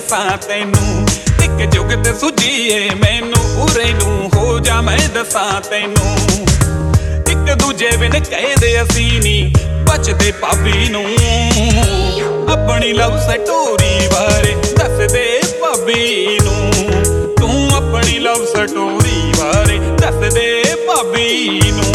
दसां तैनूं इक जुगत सुझीए मैनू उरे नूं हो जा मैं दसां तैनूं इक दूजे बिन कहदे असीं नी बचदे भाभी नूं अपनी लव स्टोरी बारे दस दे भाभी नूं तू अपनी लव स्टोरी बारे दस दे भाभी नूं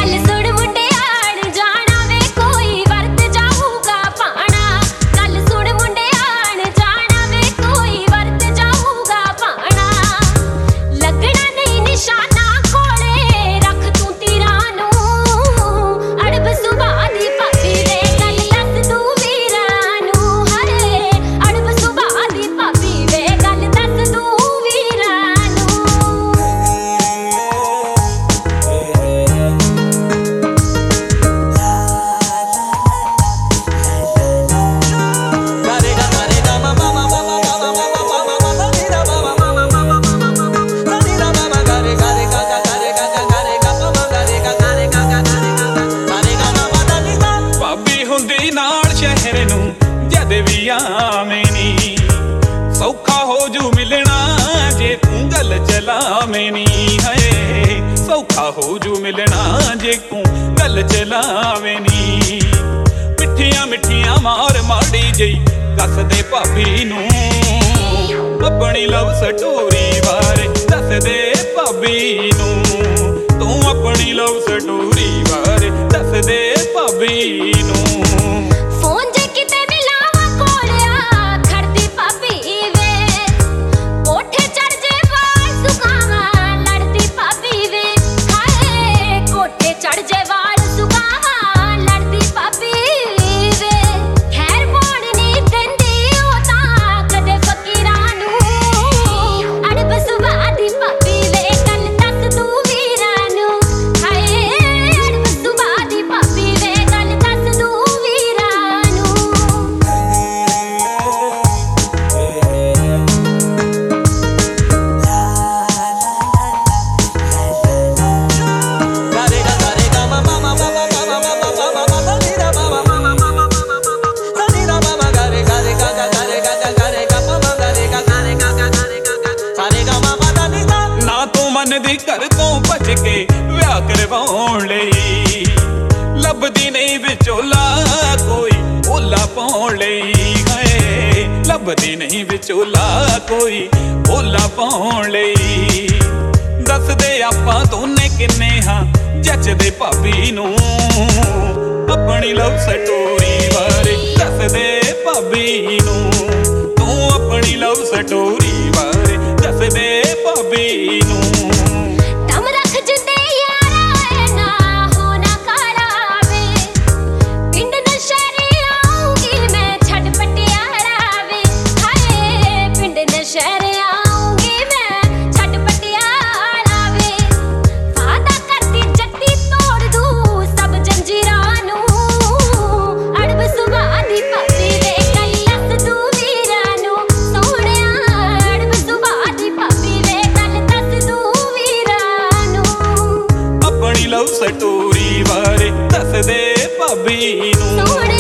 सौखा हो जू मिलना जे तू गल चलावे नी है सौखा हो जू मिलना जे तू गल चलावे नी मिठिया मिठिया मार माड़ी जई कस दे भाभी नूं अपनी लव स्टोरी बारे दस दे भाभी नूं तू अपनी लव स्टोरी बारे दस दे भाभी नूं घर तो भज के विआह करवाउण लई लभदी नहीं विचोला कोई ओला पाउण लई है लभदी नहीं विचोला कोई ओला पाउण लई दस दे आपां दोने किन्ने हां जचदे भाभी नूं अपनी लव स्टोरी बारे दस दे भाभी नूं तू अपनी लव स्टोरी बारे दस दे भाभी नूं लव स्टोरी बारे दस दे भाभी नूं।